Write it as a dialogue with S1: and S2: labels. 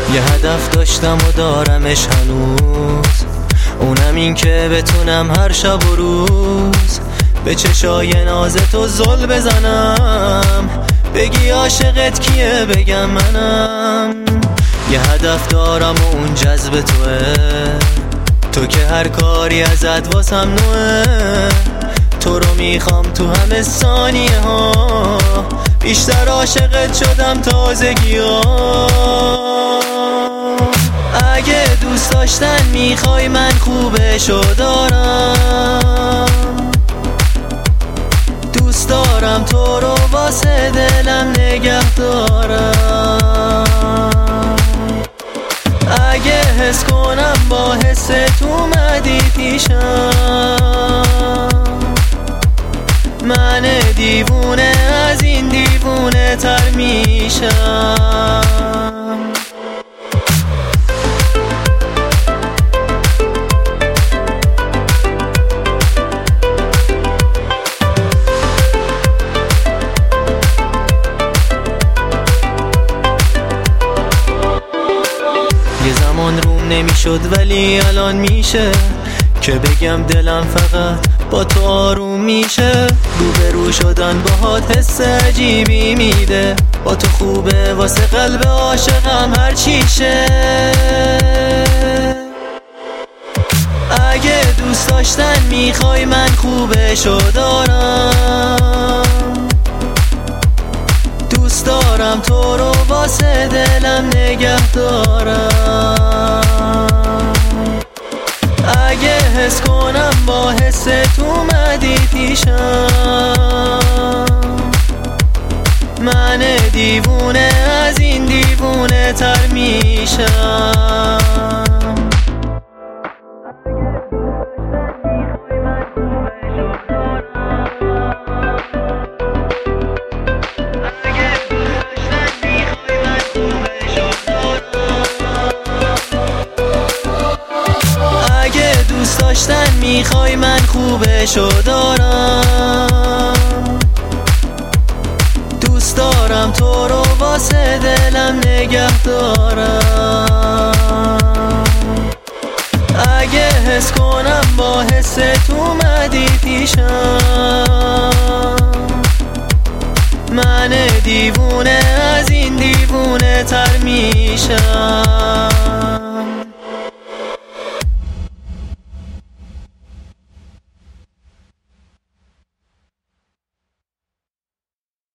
S1: یه هدف داشتم و دارمش هنوز، اونم این که بتونم هر شب و روز به چشای ناز تو زل بزنم، بگی عاشقت کیه بگم منم. یه هدف دارم و اون جذب توه، تو که هر کاری ازت واسم نوه. تو رو میخوام تو همه ثانیه ها، بیشتر عاشقت شدم تازگی ها. اگه دوست داشتن میخوای من خوبشو دارم، دوست دارم تو رو واسه دلم نگه دارم. اگه حس کنم با حست اومدی پیشم، من دیوونه از این دیوونه تر میشم. یه زمان روم نمیشد ولی الان میشه که بگم دلم فقط با تو آروم میشه. روبرو شدن باهات حس عجیبی میده، با تو خوبه واسه قلب عاشقم هر چیشه. اگه دوست داشتن میخوای من خوبشو دارم، دوست دارم تو رو واسه دلم نگه دارم. اگه حس کنم با حست اومدی پیشم، من دیوونه از این دیوونه تر میشم. دوست داشتن میخوای من خوبشو دارم، دوست دارم تو رو واسه دلم نگه دارم. اگه حس کنم با حست اومدی پیشم، من دیوونه از این دیوونه تر میشم.